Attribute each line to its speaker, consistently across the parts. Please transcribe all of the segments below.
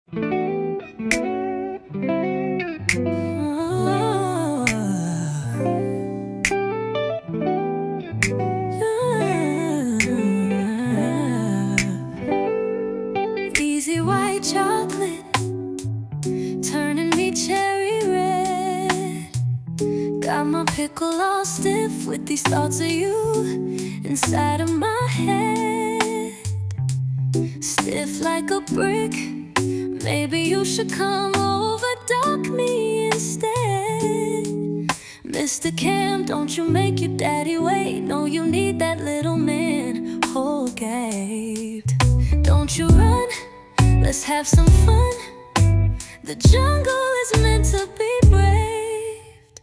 Speaker 1: Easy white chocolate, turning me cherry red. Got my pickle all stiff with these thoughts of you inside of my head. Stiff like a brick, maybe you should come over, dock me instead. Mr. Cam, don't you make your daddy wait. No, you need that little man whole gaped. Don't you run, let's have some fun. The jungle is meant to be braved.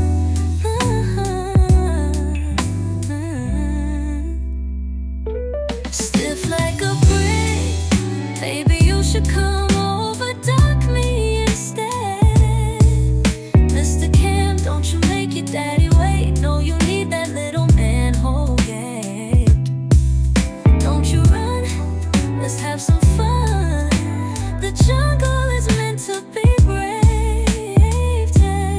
Speaker 1: Stiff like a brick, baby, you should come over, dock me instead. Mr. Cam, don't you make your daddy wait. No, you need that little man whole gaped. Don't you run, let's have some fun. The jungle is meant to be braved.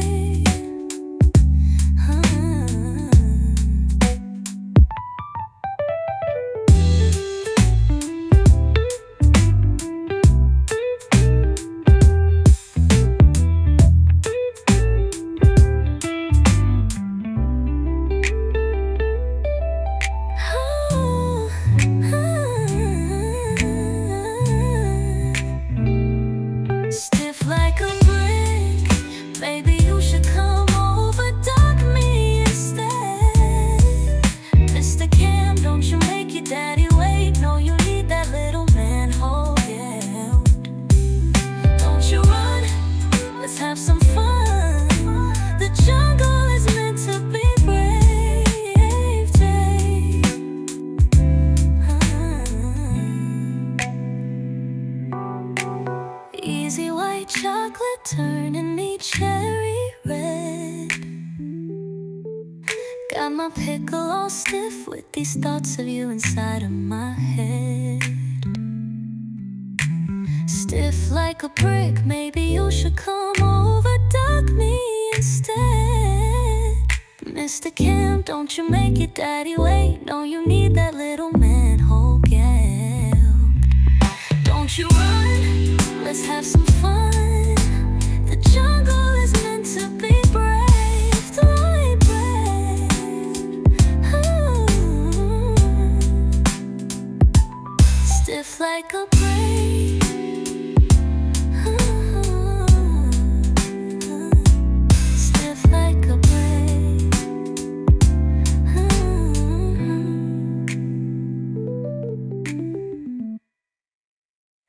Speaker 1: Stiff like a brick, baby, you should come over, dock me instead. Mr. Cam, don't you make your daddy wait. No, you need that little man whole gaped. Don't you run, let's have some fun. The jungle is meant to be braved. Easy white chocolate, turning me cherry red. Got my pickle all stiff with these thoughts of you inside of my head. Stiff like a brick, maybe you should come over, dock me instead. Mr. Cam, don't you make your daddy wait. No, you need that little man whole gap. Don't you run,